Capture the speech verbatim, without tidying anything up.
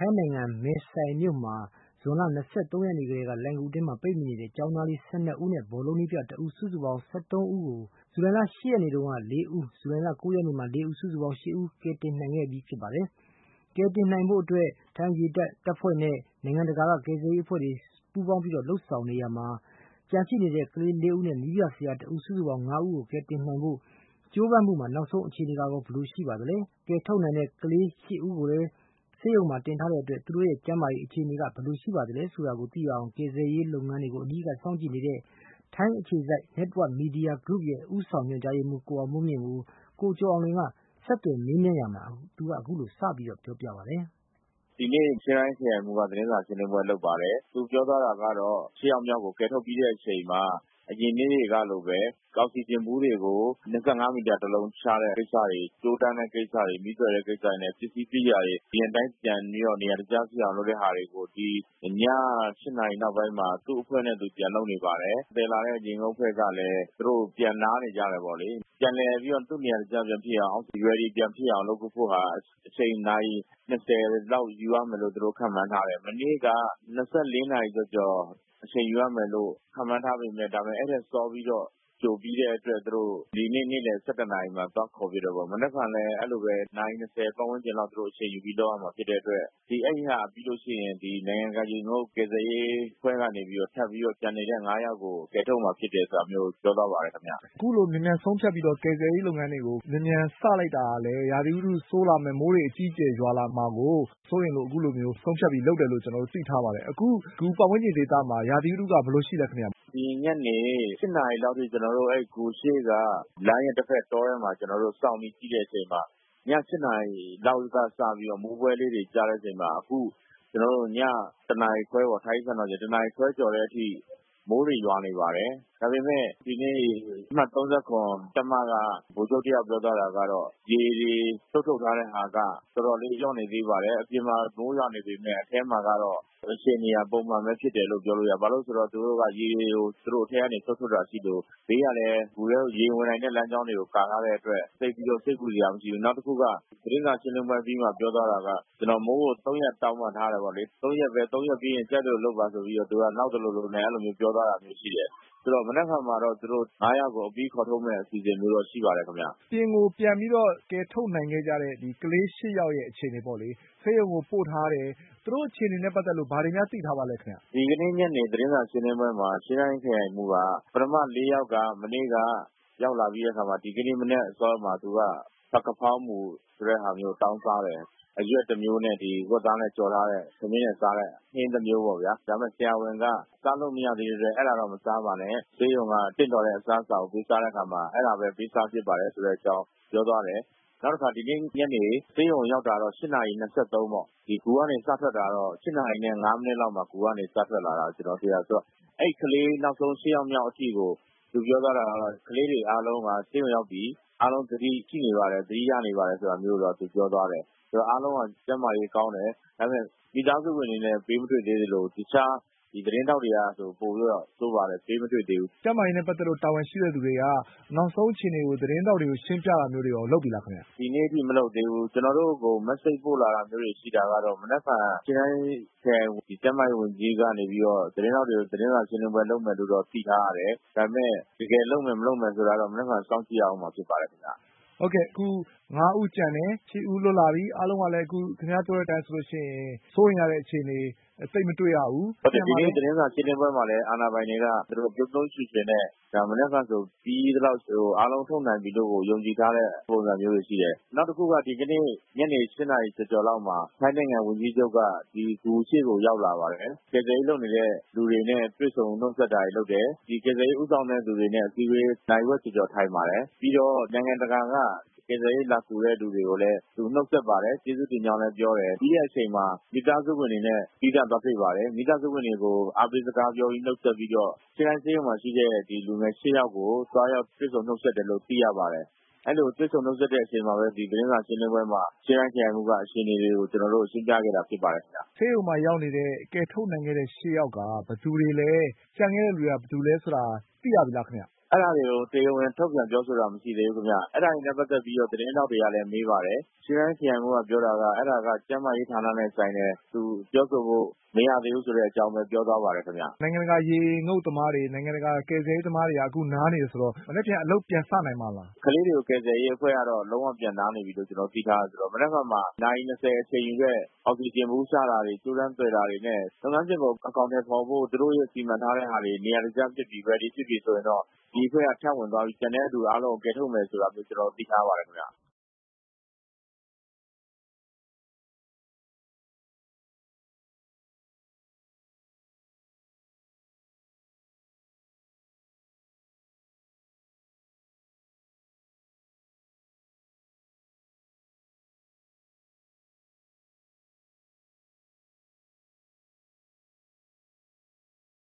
ထိုင်းနိုင်ငံမဲဆိုင်မြို့မှာဇွန်လ၂၃ရက်နေ့ကတည်းကလှိုဏ်ဂူအတွင်းပိတ်မိနေတဲ့ကျောင်းသားလေး၁၂ဦးနဲ့ဘောလုံးနည်းပြတဦးစုစုပေါင်း၁၃ဦးကိုဇူလိုင်လ၈ရက်နေ့တုန်းက၄ဦး၊ဇူလိုင်လ၉ရက်နေ့မှာ၄ဦးစုစုပေါင်း၈ဦးကယ်တင်နိုင်ခဲ့ပြီးဖြစ်ပါတယ်။ကယ်တင်နိုင်ဖို့အတွက်ထိုင်းရေတပ်တပ်ဖွဲ့နဲ့နိုင်ငံတကာကကယ်ဆယ်ရေးအဖွဲ့တွေပူးပေါင်းပြီးလုပ်ဆောင်နေရာမှာကျန်ရှိနေတဲ့ကလေးလေးဦးနဲ့နည်းပြဆရာတဦးစုစုပေါင်း၅ဦးကိုကယ်တင်နိုင်ဖို့ကြိုးပမ်းမှုမှာနောက်ဆုံးအခြေအနေကတော့ဘယ်လိုရှိပါသလဲ။ကယ်ထုတ်နိုင်တဲ့ကလေး၈ဦးကိုလည်းဆေးရုံမှာတင်ထားတဲ့အတွက်သူတို့ရဲ့ကျန်းမာရေးအခြေအနေကဘယ်လိုရှိပါသလဲဆိုတာကိုသိအောင်ကယ်ဆယ်ရေးလုပ်ငန်းတွေကိုအနီးကပ်စောင့်ကြည့်နေတဲ့ထိုင်းအခြေစိုက် Network Media Group ရဲ့ဦးဆောင်ညွှန်ကြားရေးမှူးကိုအောင်မိုးမြင့်ကိုကိုကျော်အောင်လွင်ကဆက်သွယ်မေးမြန်းရာမှာသူကအခုလိုစပြီးတော့ပြောပြပါတယ်။ဒီနေ့ချင်းရိုင်းခရိုင်မှူးကသတင်းစာရှင်းလင်းပွဲလုပ်ပါတယ်။သူပြောသွားတာကတော့ရှစ်ယောက်မြောက်ကိုကယ်ထုတ်ပြီးတဲ့အချိန်မှာအရင်နေ့တွေကလိုပဲအောက်ဆီဂျင်ဘူးတွေကို၂၅မီတာတလုံးချတဲ့ကိစ္စတွေကြိုးတန်းတဲ့ကိစ္စတွေမိဆွဲတဲ့ကိစ္စတွေနဲ့ပစ္စည်းကိရိယာတွေဒီအတိုင်းပြန်ပြီးတော့နေရာတကျဖြစ်အောင်လုပ်တဲ့ဟာတွေကိုဒီည၈နာရီနောက်ပိုင်းမှာသူ့အဖွဲ့နဲ့သူပြန်လုပ်နေပါတယ်။တယ်လာတဲ့ရင်ငုတ်ဖွဲ့ကလည်းသူတို့ပြန်နားနေကြတယ်ပေါ့လေ။ပြန်လည်ပြီးတော့သူ့နေရာတကျပြန်ဖြစ်အောင် ready ပြန်ဖြစ်အောင်လုပ်ဖို့ဟာအချိန်နာရီ၂၀လောက်ယူရမယ်လို့သူတို့ခန့်မှန်းထားတယ်။မနေ့က၂၄နာရီကျော်ကျော်အချိန်ယူရမယ်လို့ခန့်မှန်းထားပေမဲ့ဒါပေမဲ့အဲ့ဒါစောပြီးတော့ကြိုပြီးတဲ့အတွက်သူတို့ဒီနေ့နေ့လယ်၁၁နာရီမှာသွားခေါ်ပြတယ်ပေါ့။မနက်ဖြန်လည်းအဲ့လိုပဲနာရီ၂၀ပတ်ဝန်းကျင်လောက်သူတို့အချိန်ယူပြီးလုပ်ရမှာဖြစ်တဲ့အတွက်ဒီအဲ့ဒီဟာပြီးလို့ရှိရင်ဒီနိုင်ငံကရေငုတ်ကယ်ဆယ်ရေးဖွဲ့ကနေပြီးတော့ထပ်ပြီးတော့ပြန်နေတဲ့၅ယောက်ကိုကယ်ထုတ်မှာဖြစ်တယ်ဆိုတာမျိုးပြောသွားပါတယ်ခင်ဗျ။အခုလိုမြန်မြန်ဆုံးဖြတ်ပြီးတော့ကယ်ဆယ်ရေးလုပ်ငန်းတွေကိုမြန်မြန်စလိုက်တာလည်းရာသီဥတုဆိုးလာမယ်မိုးတွေအကြီးအကျယ်ရွာလာမှာကိုစိုးရင်လို့အခုလိုမျိုးဆုံးဖြတ်ပြီးလုပ်တယ်လို့ကျွန်တော်တို့သိထားပါတယ်။အခုဂူပတ်ဝန်းကျင်ဒေသမှာရာသီဥတုကဘယ်လိုရှိလဲခင်ဗျ။ဒီညနေ၈နာရီလောက်ထိကျွန်တော်တို့အဲ့ဂူရှိကလမ်းရဲ့တစ်ဖက်တောထဲမှာကျွန်တော်တို့စောင့်ပြီးကြည့်တဲ့အချိန်မှာည၈နာရီလောက်ကစပြီးတော့မိုးပွဲလေးတွေကြားတဲ့အချိန်မှာအခုကျွန်တော်တို့ညတနာရီခွဲပေါ့ထိုင်းစံတော်ချိန်တနာရီခွဲကျော်တဲ့အထိမိုးတွေရွာနေပါတယ်။ဒါပေမဲ့ဒီနေ့အမှတ်၃၇တက်မကဗိုလ်ချုပ်တယောက်ပြောသွားတာကတော့ရေတွေထုတ်ထုတ်ထားတဲ့ဟာကတော်တော်လေးလျော့နေသေးပါတယ်။အပြင်မှာမိုးရွာနေပေမဲ့အထဲမှာကတော့အခြေအနေကပုံမှန်ပဲဖြစ်တယ်လို့ပြောလို့ရ။ဘာလို့ဆိုတော့သူတို့ကရေတွေကိုသူတို့အထဲကနေထုတ်ထုတ်တာရှိလို့ဘေးကလည်းဘူထဲရေဝင်နိုင်တဲ့လမ်းကြောင်းတွေကိုကာထားတဲ့အတွက်သိပြီးတော့စိတ်ကူစရာမရှိဘူး။နောက်တစ်ခုကသတင်းစာရှင်းလင်းပွဲပြီးမှပြောသွားတာကကျွန်တော်မိုးကို၃ရက်တောင်းမှထားတယ်ပေါ့လေ။၃ရက်ပဲ၃ရက်ပြီးရင်ကြက်လို့လုပ်ပါဆိုပြီးတော့သူကနောက်တလို့လို့နဲ့အဲ့လိုမျိုးပြောသွားတာမျိုးရှိတယ်။ဆိုတော့မနက်ဖြန်မှာတော့သူတို့၅ယောက်ကိုအပြီးခေါ်ထုတ်မဲ့အစီအစဉ်မျိုးတော့ရှိပါတယ်ခင်ဗျ။ပြင်ကိုပြန်ပြီးတော့ကယ်ထုတ်နိုင်ခဲ့ကြတဲ့ဒီကလေး၈ယောက်ရဲ့အခြေအနေပေါ့လေ။ဆေးရုံကိုပို့ထားတယ်။သူတို့အခြေအနေနဲ့ပတ်သက်လို့ဘာတွေများသိထားပါလဲခင်ဗျ။ဒီကနေ့ညနေသတင်းစာရှင်းလင်းပွဲမှာရှင်းတိုင်းခရိုင်မှူးကပထမ၄ယောက်ကမနေ့ကရောက်လာပြီးတဲ့အခါမှာဒီကနေ့မနေ့အစောမှာသူကပကဖောင်းမူဆိုတဲ့ဟာမျိုးတောင်းစားတယ်။အရွက်တစ်မျိုးနဲ့ဒီဝက်သားနဲ့ကြော်ထားတဲ့သမင်းနဲ့စားတဲ့ဟင်းတစ်မျိုးပေါ့ဗျာ။ဒါပေမဲ့ဆရာဝန်ကစားလို့မရသေးတဲ့အဲ့ဒါတော့မစားပါနဲ့။ဆေးရုံကတင့်တော်တဲ့အစားအစာကိုပေးစားတဲ့အခါမှာအဲ့ဒါပဲပေးစားဖြစ်ပါတယ်ဆိုတဲ့အကြောင်းပြောသွားတယ်။နောက်တစ်ခါဒီနေ့ညနေဆေးရုံရောက်တာတော့၈နာရီ၂၃ပေါ့။ဒီဂူကနေစထွက်တာတော့၈နာရီနဲ့၅မိနစ်လောက်မှာဂူကနေစထွက်လာတာကျွန်တော်တွေ့ရဆိုတော့အဲ့ကလေးနောက်ဆုံး၈ယောက်မြောက်အထိကိုသူပြောသွားတာကတော့ကလေးတွေအားလုံးကဆေးရုံရောက်ပြီးအားလုံးသတိရှိနေပါတယ်သတိရနေပါတယ်ဆိုတာမျိုးတော့သူပြောသွားတယ်။ဆိုတော့အားလုံးကကျန်းမာရေးကောင်းတယ်။ဒါပေမဲ့မိသားစုဝင်တွေနဲ့ပေးမတွေ့သေးသလိုတခြားဒီသတင်းတောက်တွေကဆိုပို့ပြီးတော့သိုးပါတယ်ပေးမတွေ့သေးဘူး။ကျန်းမာရေးနဲ့ပတ်သက်လို့တာဝန်ရှိတဲ့သူတွေကနောက်ဆုံးအခြေအနေကိုသတင်းတောက်တွေကိုရှင်းပြတာမျိုးတွေရောလုပ်ပြီလားခင်ဗျ။ဒီနေ့ထိမလုပ်သေးဘူးကျွန်တော်တို့ကို message ပို့လာတာမျိုးတွေရှိတာကတော့မနက်ဖြန်ရှင်းတိုင်းခရိုင်ဒီကျန်းမာရေးဝန်ကြီးကနေပြီးတော့သတင်းတောက်တွေကိုသတင်းစာရှင်းလင်းပွဲလုပ်မယ်လို့တော့သိထားရတယ်။ဒါပေမဲ့တကယ်လုပ်မယ်မလုပ်မယ်ဆိုတာတော့မနက်ဖြန်စောင့်ကြည့်အောင်မှာဖြစ်ပါတယ်ခင်ဗျ။ဟုတ်ကဲ့အခု၅ဦးကျန်တယ်၈ဦးလွတ်လာပြီအားလုံးကလည်းအခုခင်ဗျားပြောတဲ့အတိုင်းဆိုလို့ရှိရင်စိုးရင်ရတဲ့အခြေအနေသိပ်မတွေ့ရဘူး။ဟုတ်တယ်ဒီနေ့သတင်းစာရှင်းလင်းပွဲမှာလည်းအာဏာပိုင်တွေကသူတို့ပြုံးပြုံးချွှင်နဲ့ဒါမနက်ဖြန်ဆိုပြီးတော့ဟိုအားလုံးထုတ်နိုင်ပြီလို့ယုံကြည်ထားတဲ့ပုံစံမျိုးတွေရှိတယ်။နောက်တစ်ခုကဒီကနေ့ညနေ၈နာရီကျော်ကျော်လောက်မှာထိုင်းနိုင်ငံဝန်ကြီးချုပ်ကဒီဂူရှိကိုရောက်လာပါတယ်။ကယ်ဆယ်ရေးလုပ်နေတဲ့လူတွေနဲ့တွေ့ဆုံနှုတ်ဆက်တာတွေလုပ်တယ်။ဒီကယ်ဆယ်ရေးဥဆောင်တဲ့သူတွေနဲ့အစည်းအဝေးနိုင်ဝက်ကျော်ကျော်ထိုင်ပါတယ်။ပြီးတော့နိုင်ငံတကာကကယ်ဆယ်ရေးလာကူတဲ့လူတွေကိုလည်းသူနှုတ်ဆက်ပါတယ်ကျေးဇူးတင်ကြောင်းလည်းပြောတယ်ပြီးတဲ့အချိန်မှာမိသားစုဝင်တွေနဲ့ပြီးတာသွားတွေ့ပါတယ်မိသားစုဝင်တွေကိုအားပေးစကားပြောပြီးနှုတ်ဆက်ပြီးတော့ရှင်းတိုင်းဆေးရုံမှာရှိတဲ့ဒီလူငယ်၈ယောက်ကိုသွားရောက်တွေ့ဆုံနှုတ်ဆက်တယ်လို့သိရပါတယ်အဲ့လိုတွေ့ဆုံနှုတ်ဆက်တဲ့အချိန်မှာပဲဒီသတင်းစာရှင်းလင်းပွဲမှာရှင်းတိုင်းခရိုင်မှုကအရှင်တွေကိုကျွန်တော်တို့ရှင်းပြခဲ့တာဖြစ်ပါတယ်ခင်ဗျဆေးရုံမှာရောက်နေတဲ့ကယ်ထုတ်နိုင်ခဲ့တဲ့၈ယောက်ကဘယ်သူတွေလဲကြံခဲ့တဲ့လူတွေကဘယ်သူလဲဆိုတာသိရပြီလားခင်ဗျအဲ့ဒါတွေကိုတရားဝင်ထုတ်ပြန်ပြောဆိုတာမရှိသေးဘူးခင်ဗျ။အဲ့ဒါတွေနဲ့ပတ်သက်ပြီးတော့သတင်းထောက်တွေကလည်းမေးပါတယ်။ရှမ်းတိုင်းခရိုင်မှူးကပြောတာကအဲ့ဒါကကျန်းမာရေးဌာနနဲ့ဆိုင်တယ်။သူပြောဆိုဖို့မရသေးဘူးဆိုတဲ့အကြောင်းပဲပြောသွားပါတယ်ခင်ဗျ။နိုင်ငံတကာရေငုပ်သမားတွေနိုင်ငံတကာကယ်ဆယ်ရေးသမားတွေကအခုနားနေတယ်ဆိုတော့မနေ့ပြန်အလုပ်ပြန်စနိုင်မှာလား။ကလေးတွေကိုကယ်ဆယ်ရေးအဖွဲ့ကတော့လုံးဝပြန်နားနေပြီလို့ကျွန်တော်သိထားတယ်ဆိုတော့မနေ့ကမှနိုင်၂၀အချိန်ယူခဲ့အောက်ဆီဂျင်ဘူးချတာတွေကျိုးတန်းတွေ့တာတွေနဲ့လုပ်ငန်းစဉ်ကိုအကောင့်ထဲပေါ်ဖို့သူတို့ရဲ့စီမံထားတဲ့ဟာတွေနေရာတကျဖြစ်ပြီး ready ဖြစ်ပြီးဆိုရင်တော့ဒီအဖွဲ့ကထပ်ဝင်သွားပြီးကျန်တဲ့သူအားလုံးကိုကယ်ထုတ်မယ်ဆိုတာမျိုးကျွန်တော်သိထားပါတယ်ခင်ဗျ